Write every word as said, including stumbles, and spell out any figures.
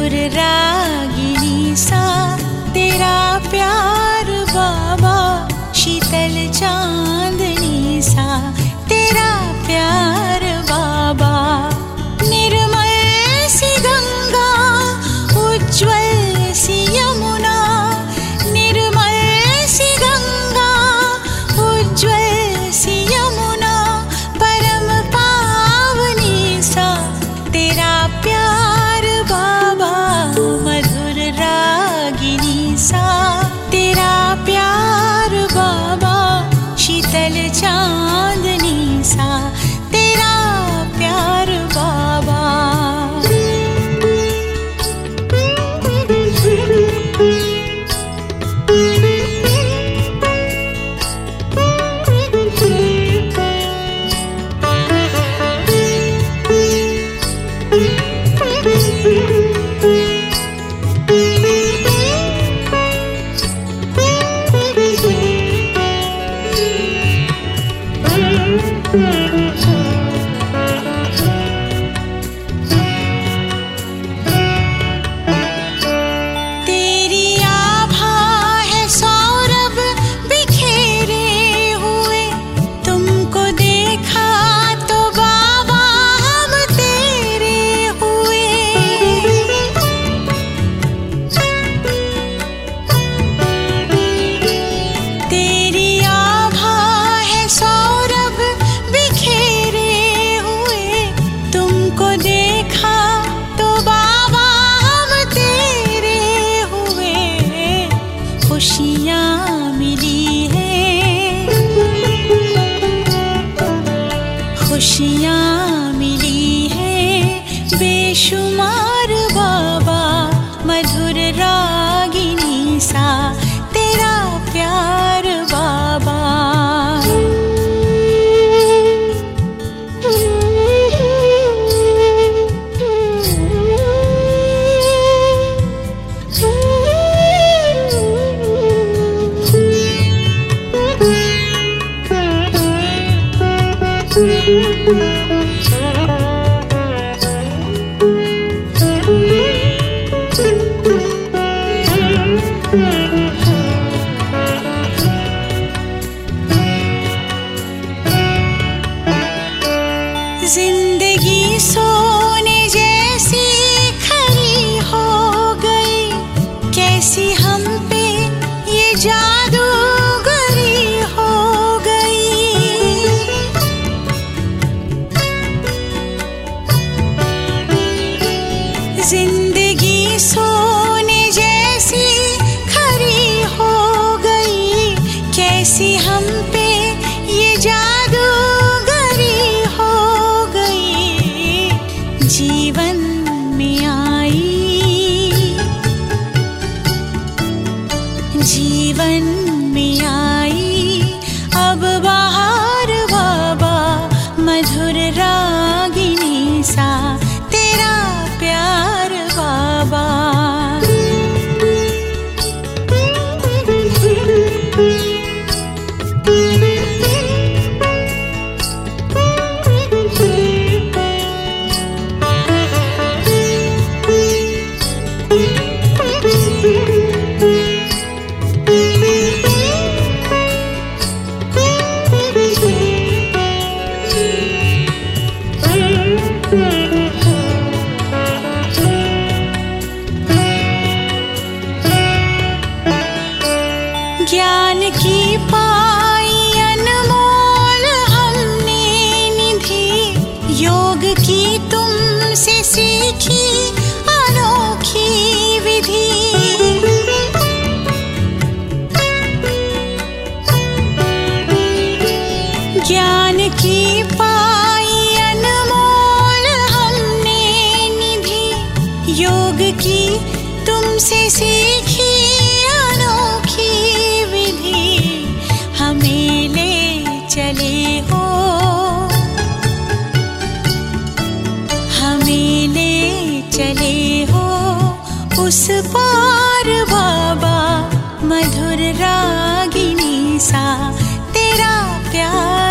मधुर रागिनी सा तेरा प्यार बाबा, शीतल चांदनी सा तेरा प्यार बाबा। निर्मल सी गंगा, उज्ज्वल सी यमुना, निर्मल सी गंगा, उज्ज्वल सी यमुना, परम पावनी सा तेरा प्यार बाबा। मधुर रागिनी सा तेरा प्यार बाबा, शीतल चांदनी सा तेरा प्यार बाबा। तेरी आभा है सौरभ बिखेरे हुए, तुमको देखा तो बाबा हम तेरे हुए। तेरी आभा है सौरभ बिखेरे हुए, तुमको देखा तो बाबा हम तेरे हुए। खुशियाँ मिली है, खुशियाँ मिली है बेशुमार बाबा। मधुर रागिनी सा तेरा प्यार बाबा। जिंदगी सोने जैसी खरी हो गई, कैसी हम पे ये जादूगरी हो गई। जिंदगी सोने जैसी खरी हो गई, कैसी हम पे ये जादूगरी हो गई। जीवन में आई, जीवन में आई अब बहार बाबा। मधुर रागिनी सा तेरा प्यार बाबा। ज्ञान की पाई अनमोल हमने निधि, योग की तुमसे सीखी अनोखी विधि। ज्ञान की पाई अनमोल हमने निधि, योग की तुमसे सीखी अनोखी विधि। हमें ले चले हो, हमें ले चले हो उस पार बाबा। मधुर रागिनी सा तेरा प्यार